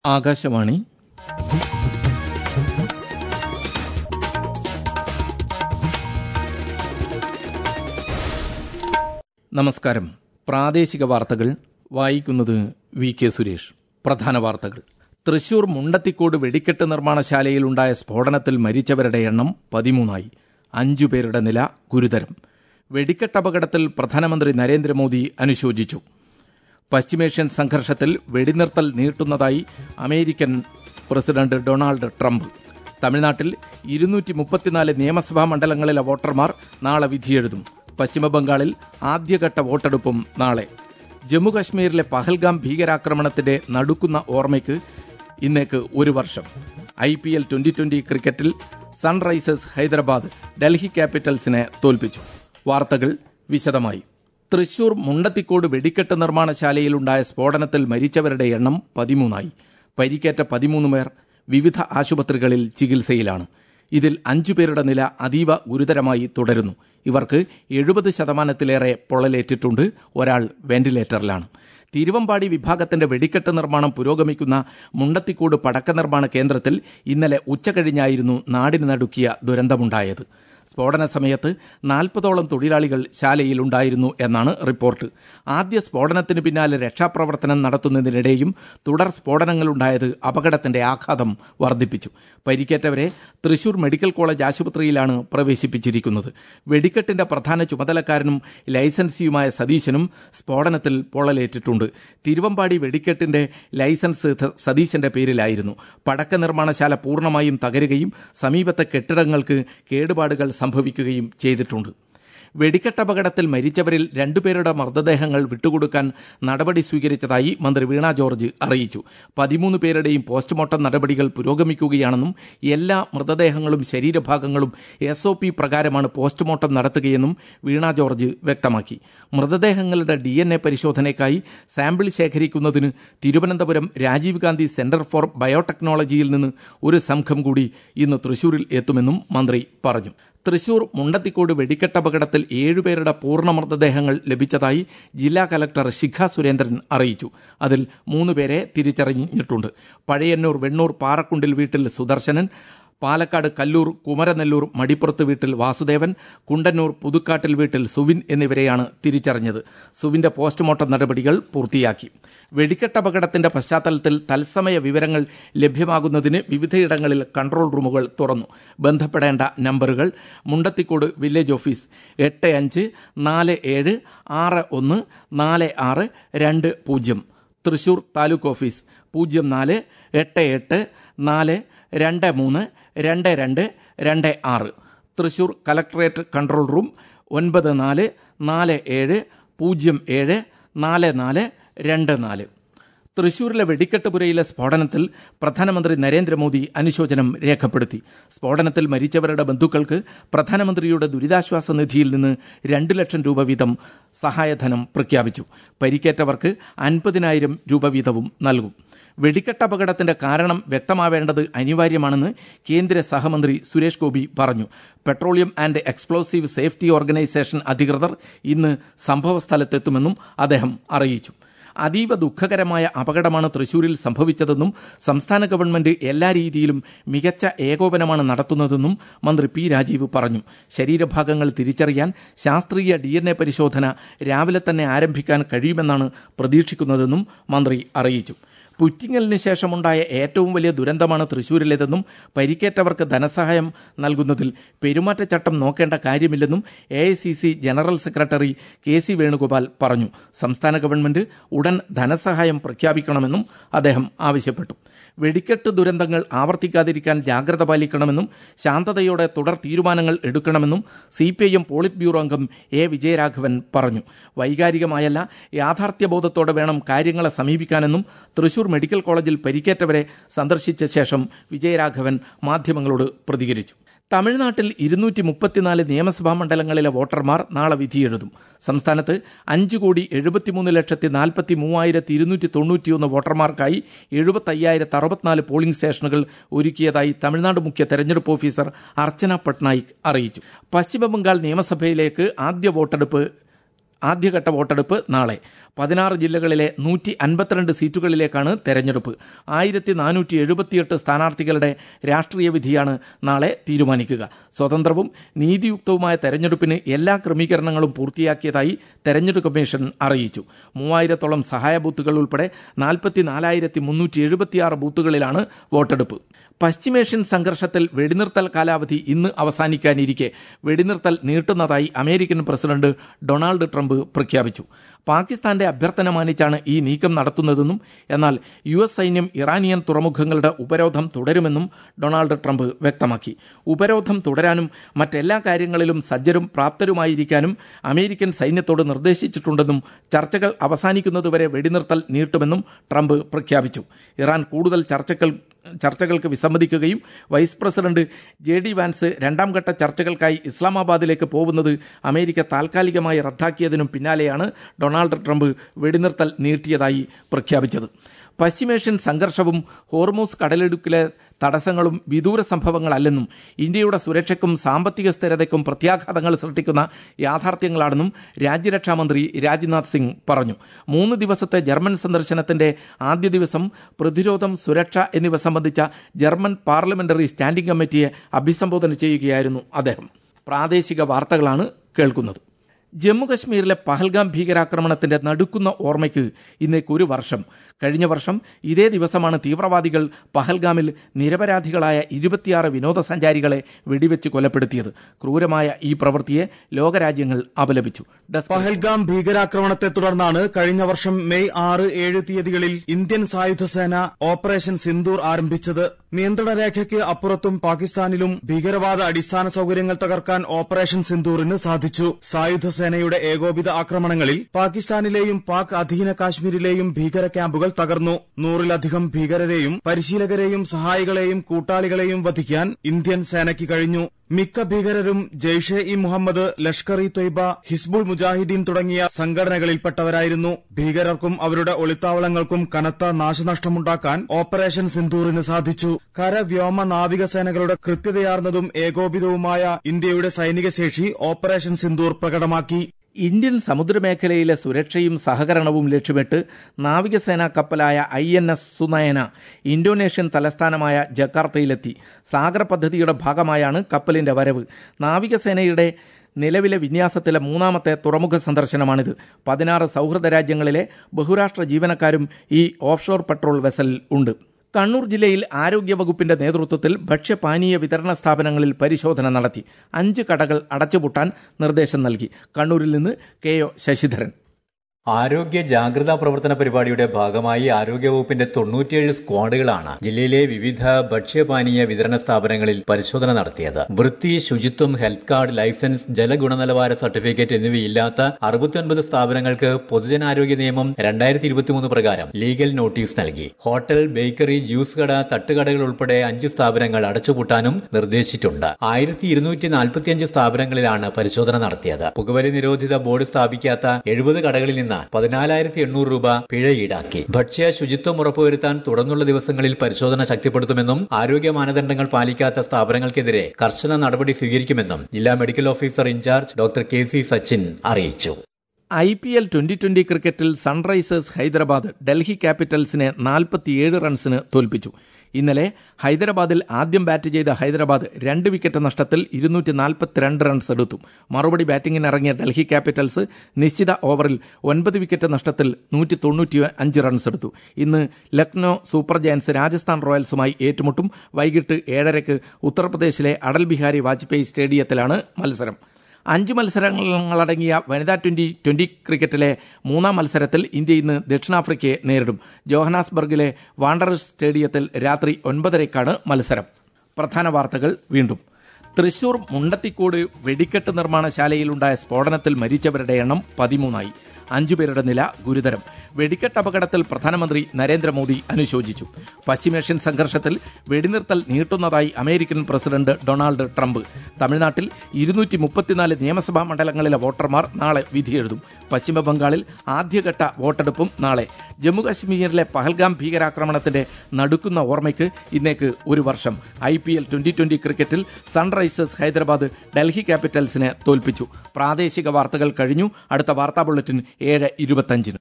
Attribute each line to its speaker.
Speaker 1: ആകാശവാണി. നമസ്കാരം. പ്രാദേശിക വാർത്തകൾ വായിക്കുന്നത് വി.കെ. സുരേഷ്. പ്രധാന വാർത്തകൾ. തൃശൂർ മുണ്ടത്തിക്കോട് വെടിക്കെട്ട് നിർമ്മാണശാലയിലുണ്ടായ സ്ഫോടനത്തിൽ മരിച്ചവരുടെ എണ്ണം 13ആയി. 5 പേരുടെ നില ഗുരുതരം. വെടിക്കെട്ടപകടത്തിൽ പ്രധാനമന്ത്രി നരേന്ദ്രമോദി അനുശോചിച്ചു. പശ്ചിമേഷ്യൻ സംഘർഷത്തിൽ വെടിനിർത്തൽ നീട്ടുന്നതായി അമേരിക്കൻ പ്രസിഡന്റ് ഡൊണാൾഡ് ട്രംപ്. തമിഴ്നാട്ടിൽ 234 നിയമസഭാ മണ്ഡലങ്ങളിലെ വോട്ടർമാർ നാളെ വിധിയെഴുതും. പശ്ചിമബംഗാളിൽ ആദ്യഘട്ട വോട്ടെടുപ്പും നാളെ. ജമ്മുകശ്മീരിലെ പഹൽഗാം ഭീകരാക്രമണത്തിന്റെ നടുക്കുന്ന ഓർമ്മയ്ക്ക് ഇന്നേക്ക് 1 വർഷം. IPL 2020 ക്രിക്കറ്റിൽ സൺറൈസേഴ്സ് ഹൈദരാബാദ് ഡൽഹി ക്യാപിറ്റൽസിനെ തോൽപ്പിച്ചു. വാർത്തകൾ വിശദമായി. തൃശൂർ മുണ്ടത്തിക്കോട് വെടിക്കെട്ട് നിർമ്മാണശാലയിലുണ്ടായ സ്ഫോടനത്തിൽ മരിച്ചവരുടെ എണ്ണം 13ആയി. പരിക്കേറ്റ 13 പേർ വിവിധ ആശുപത്രികളിൽ ചികിത്സയിലാണ്. ഇതിൽ 5 പേരുടെ നില അതീവ ഗുരുതരമായി തുടരുന്നു. ഇവർക്ക് 70% പൊള്ളലേറ്റിട്ടുണ്ട്. ഒരാൾ വെന്റിലേറ്ററിലാണ്. തിരുവമ്പാടി വിഭാഗത്തിന്റെ വെടിക്കെട്ട് നിർമ്മാണം പുരോഗമിക്കുന്ന മുണ്ടത്തിക്കോട് പടക്ക നിർമ്മാണ കേന്ദ്രത്തിൽ ഇന്നലെ ഉച്ചകഴിഞ്ഞായിരുന്നു നാടിന് നടുക്കിയ ദുരന്തമുണ്ടായത്. സ്ഫോടന സമയത്ത് 40ഓളം തൊഴിലാളികൾ ശാലയിലുണ്ടായിരുന്നു എന്നാണ് റിപ്പോർട്ട്. ആദ്യ സ്ഫോടനത്തിന് പിന്നാലെ രക്ഷാപ്രവർത്തനം നടത്തുന്നതിനിടെയും തുടർ സ്ഫോടനങ്ങളുണ്ടായത് അപകടത്തിന്റെ ആഘാതം വർദ്ധിപ്പിച്ചു. പരിക്കേറ്റവരെ തൃശൂർ മെഡിക്കൽ കോളേജ് ആശുപത്രിയിലാണ് പ്രവേശിപ്പിച്ചിരിക്കുന്നത്. വെടിക്കെട്ടിന്റെ പ്രധാന ചുമതലക്കാരനും ലൈസൻസിയുമായ സതീശനും സ്ഫോടനത്തിൽ പൊള്ളലേറ്റിട്ടുണ്ട്. തിരുവമ്പാടി വെടിക്കെട്ടിന്റെ ലൈസൻസ് സതീശന്റെ പേരിലായിരുന്നു. പടക്ക നിർമ്മാണശാല പൂർണ്ണമായും തകരുകയും സമീപത്തെ കെട്ടിടങ്ങൾക്ക് കേടുപാടുകൾ സംഭവിക്കുകയും ചെയ്തിട്ടുണ്ട്. വെടിക്കെട്ടപകടത്തിൽ മരിച്ചവരിൽ 2 പേരുടെ മൃതദേഹങ്ങൾ വിട്ടുകൊടുക്കാൻ നടപടി സ്വീകരിച്ചതായി മന്ത്രി വീണ ജോർജ് അറിയിച്ചു. 13 പേരുടെയും പോസ്റ്റ്മോർട്ടം നടപടികൾ പുരോഗമിക്കുകയാണെന്നും എല്ലാ മൃതദേഹങ്ങളും ശരീരഭാഗങ്ങളും SOP പ്രകാരമാണ് പോസ്റ്റ്മോർട്ടം നടത്തുകയെന്നും വീണ ജോർജ് വ്യക്തമാക്കി. മൃതദേഹങ്ങളുടെ DNA പരിശോധനയ്ക്കായി സാമ്പിൾ ശേഖരിക്കുന്നതിന് തിരുവനന്തപുരം രാജീവ് ഗാന്ധി സെന്റർ ഫോർ ബയോടെക്നോളജിയിൽ നിന്ന് ഒരു സംഘം കൂടി ഇന്ന് തൃശൂരിൽ എത്തുമെന്നും മന്ത്രി പറഞ്ഞു. തൃശൂർ മുണ്ടത്തിക്കോട് വെടിക്കെട്ടപകടത്തിൽ 7 പേരുടെ പൂർണ്ണ മൃതദേഹങ്ങൾ ലഭിച്ചതായി ജില്ലാ കലക്ടർ ശിഖ സുരേന്ദ്രൻ അറിയിച്ചു. അതിൽ 3 പേരെ തിരിച്ചറിഞ്ഞിട്ടുണ്ട്. പഴയന്നൂർ വെണ്ണൂർ പാറക്കുണ്ടിൽ വീട്ടിൽ സുദർശനൻ, പാലക്കാട് കല്ലൂർ കുമരനെല്ലൂർ മടിപ്പുറത്ത് വീട്ടിൽ വാസുദേവൻ, കുണ്ടന്നൂർ പുതുക്കാട്ടിൽ വീട്ടിൽ സുവിൻ എന്നിവരെയാണ് തിരിച്ചറിഞ്ഞത്. സുവിന്റെ പോസ്റ്റ്മോർട്ടം നടപടികൾ പൂർത്തിയാക്കി. വെടിക്കെട്ടപകടത്തിന്റെ പശ്ചാത്തലത്തിൽ തത്സമയ വിവരങ്ങൾ ലഭ്യമാകുന്നതിന് വിവിധയിടങ്ങളിൽ കൺട്രോൾ റൂമുകൾ തുറന്നു. ബന്ധപ്പെടേണ്ട നമ്പറുകൾ: Mundathikode village office 8547614620, Thrissur taluk office 048842322226, Thrissur collectorate control room 9447074424. തൃശൂരിലെ വെടിക്കെട്ടുപുരയിലെ സ്ഫോടനത്തിൽ പ്രധാനമന്ത്രി നരേന്ദ്രമോദി അനുശോചനം രേഖപ്പെടുത്തി. സ്ഫോടനത്തിൽ മരിച്ചവരുടെ ബന്ധുക്കൾക്ക് പ്രധാനമന്ത്രിയുടെ ദുരിതാശ്വാസ നിധിയിൽ നിന്ന് 2 ലക്ഷം രൂപ വീതം സഹായധനം പ്രഖ്യാപിച്ചു. പരിക്കേറ്റവർക്ക് 50,000 രൂപ വീതവും നൽകും. വെടിക്കെട്ടപകടത്തിന്റെ കാരണം വ്യക്തമാവേണ്ടത് അനിവാര്യമാണെന്ന് കേന്ദ്ര സഹമന്ത്രി സുരേഷ് ഗോപി പറഞ്ഞു. Petroleum and explosive safety organisation അധികൃതർ ഇന്ന് സംഭവസ്ഥലത്തെത്തുമെന്നും അദ്ദേഹം അറിയിച്ചു. അതീവ ദുഃഖകരമായ അപകടമാണ് തൃശൂരിൽ സംഭവിച്ചതെന്നും സംസ്ഥാന ഗവൺമെന്റ് എല്ലാ രീതിയിലും മികച്ച ഏകോപനമാണ് നടത്തുന്നതെന്നും മന്ത്രി പി രാജീവ് പറഞ്ഞു. ശരീരഭാഗങ്ങൾ തിരിച്ചറിയാൻ ശാസ്ത്രീയ DNA പരിശോധന രാവിലെ തന്നെ ആരംഭിക്കാൻ കഴിയുമെന്നാണ് പ്രതീക്ഷിക്കുന്നതെന്നും മന്ത്രി അറിയിച്ചു. പുറ്റിങ്ങലിന് ശേഷമുണ്ടായ ഏറ്റവും വലിയ ദുരന്തമാണ് തൃശൂരിലേതെന്നും പരിക്കേറ്റവർക്ക് ധനസഹായം നൽകുന്നതിൽ പെരുമാറ്റച്ചട്ടം നോക്കേണ്ട കാര്യമില്ലെന്നും AICC general secretary KC Venugopal പറഞ്ഞു. സംസ്ഥാന ഗവൺമെന്റ് ഉടൻ ധനസഹായം പ്രഖ്യാപിക്കണമെന്നും അദ്ദേഹം ആവശ്യപ്പെട്ടു. വെടിക്കെട്ട് ദുരന്തങ്ങൾ ആവർത്തിക്കാതിരിക്കാൻ ജാഗ്രത പാലിക്കണമെന്നും ശാന്തതയോടെ തുടർ തീരുമാനങ്ങൾ എടുക്കണമെന്നും CPIM പോളിറ്റ് ബ്യൂറോ അംഗം A. വിജയരാഘവൻ പറഞ്ഞു. വൈകാരികമായല്ല, യാഥാർത്ഥ്യബോധത്തോടെ വേണം കാര്യങ്ങളെ സമീപിക്കാനെന്നും തൃശൂർ മെഡിക്കൽ കോളേജിൽ പരിക്കേറ്റവരെ സന്ദർശിച്ച ശേഷം വിജയരാഘവൻ മാധ്യമങ്ങളോട് പ്രതികരിച്ചു. തമിഴ്നാട്ടിൽ 234 നിയമസഭാ മണ്ഡലങ്ങളിലെ വോട്ടർമാർ നാളെ വിധിയെഴുതും. സംസ്ഥാനത്ത് 5,73,43,291 വോട്ടർമാർക്കായി 75,064 പോളിംഗ് സ്റ്റേഷനുകൾ ഒരുക്കിയതായി തമിഴ്നാട് മുഖ്യ തെരഞ്ഞെടുപ്പ് ഓഫീസർ അർച്ചന പട്നായിക് അറിയിച്ചു. പശ്ചിമബംഗാൾ നിയമസഭയിലേക്ക് ആദ്യഘട്ട വോട്ടെടുപ്പ് നാളെ. 16 ജില്ലകളിലെ 152 സീറ്റുകളിലേക്കാണ് തെരഞ്ഞെടുപ്പ്. 1478 സ്ഥാനാർത്ഥികളുടെ രാഷ്ട്രീയ വിധിയാണ് നാളെ തീരുമാനിക്കുക. സ്വതന്ത്രവും നീതിയുക്തവുമായ തെരഞ്ഞെടുപ്പിന് എല്ലാ ക്രമീകരണങ്ങളും പൂർത്തിയാക്കിയതായി തെരഞ്ഞെടുപ്പ് കമ്മീഷൻ അറിയിച്ചു. 3000-ഓളം സഹായ ബൂത്തുകൾ ഉൾപ്പെടെ 44,376 ബൂത്തുകളിലാണ് വോട്ടെടുപ്പ്. പശ്ചിമേഷ്യൻ സംഘർഷത്തിൽ വെടിനിർത്തൽ കാലാവധി ഇന്ന് അവസാനിക്കാനിരിക്കെ വെടിനിർത്തൽ നീട്ടുന്നതായി അമേരിക്കൻ പ്രസിഡന്റ് ഡൊണാൾഡ് ട്രംപ് പ്രഖ്യാപിച്ചു. പാകിസ്ഥാന്റെ അഭ്യർത്ഥന മാനിച്ചാണ് ഈ നീക്കം നടത്തുന്നതെന്നും എന്നാൽ US സൈന്യം ഇറാനിയൻ തുറമുഖങ്ങളുടെ ഉപരോധം തുടരുമെന്നും ഡൊണാൾഡ് ട്രംപ് വ്യക്തമാക്കി. ഉപരോധം തുടരാനും മറ്റെല്ലാ കാര്യങ്ങളിലും സജ്ജരും പ്രാപ്തരുമായിരിക്കാനും അമേരിക്കൻ സൈന്യത്തോട് നിർദ്ദേശിച്ചിട്ടുണ്ടെന്നും ചർച്ചകൾ അവസാനിക്കുന്നതുവരെ വെടിനിർത്തൽ നീട്ടുമെന്നും ട്രംപ് പ്രഖ്യാപിച്ചു. ഇറാൻ കൂടുതൽ ചർച്ചകൾക്ക് വിസമ്മതിക്കുകയും വൈസ് പ്രസിഡന്റ് JD വാൻസ് രണ്ടാംഘട്ട ചർച്ചകൾക്കായി ഇസ്ലാമാബാദിലേക്ക് പോകുന്നത് അമേരിക്ക താൽക്കാലികമായി റദ്ദാക്കിയതിനും പിന്നാലെയാണ് ഡൊണാൾഡ് ട്രംപ് വെടിനിർത്തൽ നീട്ടിയതായി പ്രഖ്യാപിച്ചത്. പശ്ചിമേഷ്യൻ സംഘർഷവും ഹോർമൂസ് കടലിടുക്കിലെ തടസ്സങ്ങളും വിദൂര സംഭവങ്ങളല്ലെന്നും ഇന്ത്യയുടെ സുരക്ഷയ്ക്കും സാമ്പത്തിക സ്ഥിരതയ്ക്കും പ്രത്യാഘാതങ്ങൾ സൃഷ്ടിക്കുന്ന യാഥാർത്ഥ്യങ്ങളാണെന്നും രാജ്യരക്ഷാമന്ത്രി രാജ്നാഥ് സിംഗ് പറഞ്ഞു. 3 ദിവസത്തെ ജർമ്മൻ സന്ദർശനത്തിന്റെ ആദ്യ ദിവസം പ്രതിരോധം, സുരക്ഷ എന്നിവ സംബന്ധിച്ച ജർമ്മൻ പാർലമെന്ററി സ്റ്റാൻഡിംഗ് കമ്മിറ്റിയെ അഭിസംബോധന ചെയ്യുകയായിരുന്നു അദ്ദേഹം. പ്രാദേശിക വാർത്തകളാണ് കേൾക്കുന്നത്. ജമ്മുകശ്മീരിലെ പഹൽഗാം ഭീകരാക്രമണത്തിന്റെ നടുക്കുന്ന ഓർമ്മയ്ക്ക് ഇന്നേക്ക് 1 വർഷം. കഴിഞ്ഞ വർഷം ഇതേ ദിവസമാണ് തീവ്രവാദികൾ പഹൽഗാമിൽ നിരപരാധികളായ 26 വിനോദസഞ്ചാരികളെ വെടിവെച്ച് കൊലപ്പെടുത്തിയത്. ക്രൂരമായ ഈ പ്രവൃത്തിയെ ലോകരാജ്യങ്ങൾ അപലപിച്ചു.
Speaker 2: പഹൽഗാം ഭീകരാക്രമണത്തെ തുടർന്നാണ് കഴിഞ്ഞ വർഷം മെയ് 6, 7 തീയതികളിൽ ഇന്ത്യൻ സായുധ സേന ഓപ്പറേഷൻ സിന്ദൂർ ആരംഭിച്ചത്. നിയന്ത്രണ രേഖയ്ക്ക് അപ്പുറത്തും പാകിസ്ഥാനിലും ഭീകരവാദ അടിസ്ഥാന സൌകര്യങ്ങൾ തകർക്കാൻ ഓപ്പറേഷൻ സിന്ദൂറിന് സാധിച്ചു. സായുധ സേനയുടെ ഏകോപിത ആക്രമണങ്ങളിൽ പാകിസ്ഥാനിലെയും പാക് അധീന കാശ്മീരിലെയും ഭീകര ക്യാമ്പുകൾ തകർന്നു. 100-ലധികം ഭീകരരെയും പരിശീലകരെയും സഹായികളെയും കൂട്ടാളികളെയും വധിക്കാൻ ഇന്ത്യൻ സേനയ്ക്ക് കഴിഞ്ഞു. മിക്ക ഭീകരരും ജെയ്ഷെ ഇ മുഹമ്മദ്, ലഷ്കർ ഇ തൊയ്ബ, ഹിസ്ബുൾ മുജാഹിദീൻ തുടങ്ങിയ സംഘടനകളിൽപ്പെട്ടവരായിരുന്നു. ഭീകരർക്കും അവരുടെ ഒളിത്താവളങ്ങൾക്കും കനത്ത നാശനഷ്ടമുണ്ടാക്കാൻ ഓപ്പറേഷൻ സിന്ദൂറിന് സാധിച്ചു. കര, വ്യോമ, നാവിക സേനകളുടെ കൃത്യതയാർന്നതും ഏകോപിതവുമായ ഇന്ത്യയുടെ സൈനിക ശേഷി ഓപ്പറേഷൻ സിന്ദൂർ പ്രകടമാക്കി.
Speaker 1: ഇന്ത്യൻ സമുദ്രമേഖലയിലെ സുരക്ഷയും സഹകരണവും ലക്ഷ്യമിട്ട് നാവികസേനാ കപ്പലായ INS സുനയന ഇന്തോനേഷ്യൻ തലസ്ഥാനമായ ജക്കാർത്തയിലെത്തി. സാഗർ പദ്ധതിയുടെ ഭാഗമായാണ് കപ്പലിന്റെ വരവ്. നാവികസേനയുടെ നിലവിലെ വിന്യാസത്തിലെ 3ാമത്തെ തുറമുഖ സന്ദർശനമാണിത്. 16 സൗഹൃദ രാജ്യങ്ങളിലെ ബഹുരാഷ്ട്ര ജീവനക്കാരും ഈ ഓഫ്ഷോർ പെട്രോൾ വെസൽ ഉണ്ട്. കണ്ണൂർ ജില്ലയിൽ ആരോഗ്യവകുപ്പിന്റെ നേതൃത്വത്തിൽ ഭക്ഷ്യപാനീയ വിതരണ സ്ഥാപനങ്ങളിൽ പരിശോധന നടത്തി. 5 കടകൾ അടച്ചുപൂട്ടാൻ നിർദ്ദേശം നൽകി. കണ്ണൂരിൽ നിന്ന് KO ശശിധരൻ.
Speaker 3: ആരോഗ്യ ജാഗ്രതാ പ്രവർത്തന പരിപാടിയുടെ ഭാഗമായി ആരോഗ്യവകുപ്പിന്റെ 97 സ്ക്വാഡുകളാണ് ജില്ലയിലെ വിവിധ ഭക്ഷ്യപാനീയ വിതരണ സ്ഥാപനങ്ങളിൽ പരിശോധന നടത്തിയത്. വൃത്തി, ശുചിത്വം, ഹെൽത്ത് കാർഡ്, ലൈസൻസ്, ജലഗുണനിലവാര സർട്ടിഫിക്കറ്റ് എന്നിവയില്ലാത്ത 69 സ്ഥാപനങ്ങൾക്ക് പൊതുജനാരോഗ്യ നിയമം 2023 പ്രകാരം ലീഗൽ നോട്ടീസ് നൽകി. ഹോട്ടൽ, ബേക്കറി, ജ്യൂസ് കട, തട്ടുകടകൾ ഉൾപ്പെടെ 5 സ്ഥാപനങ്ങൾ അടച്ചുപൂട്ടാനും നിർദ്ദേശിച്ചിട്ടുണ്ട്. 1245 സ്ഥാപനങ്ങളിലാണ് പരിശോധന നടത്തിയത്. പുകവലി നിരോധിത ബോർഡ് സ്ഥാപിക്കാത്ത 70 കടകളിൽ നിന്ന് 14,800 രൂപ പിഴ ഈടാക്കി. ഭക്ഷ്യ ശുചിത്വം ഉറപ്പുവരുത്താൻ തുടർന്നുള്ള ദിവസങ്ങളിൽ പരിശോധന ശക്തിപ്പെടുത്തുമെന്നും ആരോഗ്യ മാനദണ്ഡങ്ങൾ പാലിക്കാത്ത സ്ഥാപനങ്ങൾക്കെതിരെ കർശന നടപടി സ്വീകരിക്കുമെന്നും ജില്ലാ medical officer in charge doctor KC Sachin അറിയിച്ചു.
Speaker 1: IPL 2020 ക്രിക്കറ്റിൽ സൺറൈസേഴ്സ് ഹൈദരാബാദ് ഡൽഹി ക്യാപിറ്റൽസിനെ 47 റൺസിന് തോൽപ്പിച്ചു. ഇന്നലെ ഹൈദരാബാദിൽ ആദ്യം ബാറ്റ് ചെയ്ത ഹൈദരാബാദ് 2 വിക്കറ്റ് നഷ്ടത്തിൽ 242 റൺസ് എടുത്തു. മറുപടി ബാറ്റിംഗിനിറങ്ങിയ ഡൽഹി ക്യാപിറ്റൽസ് നിശ്ചിത ഓവറിൽ 9 വിക്കറ്റ് നഷ്ടത്തിൽ 195 റൺസ് എടുത്തു. ഇന്ന് ലക്നോ സൂപ്പർ ജയൻസ് രാജസ്ഥാൻ റോയൽസുമായി ഏറ്റുമുട്ടും. വൈകിട്ട് 7:30 ഉത്തർപ്രദേശിലെ അടൽ ബിഹാരി വാജ്പേയി സ്റ്റേഡിയത്തിലാണ് മത്സരം. 5 മത്സരങ്ങളടങ്ങിയ വനിതാ 2020 ക്രിക്കറ്റിലെ 3ാം മത്സരത്തിൽ ഇന്ത്യ ഇന്ന് ദക്ഷിണാഫ്രിക്കയെ നേരിടും. ജോഹനാസ്ബർഗിലെ വാണ്ടറേഴ്സ് സ്റ്റേഡിയത്തിൽ രാത്രി 9:30 മത്സരം. പ്രധാന വാർത്തകൾ വീണ്ടും. തൃശൂർ മുണ്ടത്തിക്കോട് വെടിക്കെട്ട് നിർമ്മാണശാലയിലുണ്ടായ സ്ഫോടനത്തിൽ മരിച്ചവരുടെ എണ്ണം 13ആയി. 5 പേരുടെ നില ഗുരുതരം. വെടിക്കെട്ട് അപകടത്തിൽ പ്രധാനമന്ത്രി നരേന്ദ്രമോദി അനുശോചിച്ചു. പശ്ചിമേഷ്യൻ സംഘർഷത്തിൽ വെടിനിർത്തൽ നീട്ടുന്നതായി അമേരിക്കൻ പ്രസിഡന്റ് ഡൊണാൾഡ് ട്രംപ്. തമിഴ്നാട്ടിൽ 234 നിയമസഭാ മണ്ഡലങ്ങളിലെ വോട്ടർമാർ നാളെ വിധിയെഴുതും. പശ്ചിമബംഗാളിൽ ആദ്യഘട്ട വോട്ടെടുപ്പും നാളെ. ജമ്മുകശ്മീരിലെ പഹൽഗാം ഭീകരാക്രമണത്തിന്റെ നടുക്കുന്ന ഓർമ്മയ്ക്ക് ഇന്നേക്ക് 1 വർഷം. IPL 2020 ക്രിക്കറ്റിൽ സൺറൈസേഴ്സ് ഹൈദരാബാദ് ഡൽഹി ക്യാപിറ്റൽസിനെ തോൽപ്പിച്ചു. പ്രാദേശിക വാർത്തകൾ കഴിഞ്ഞു. അടുത്ത വാർത്താ ബുള്ളറ്റിൻ 7:25.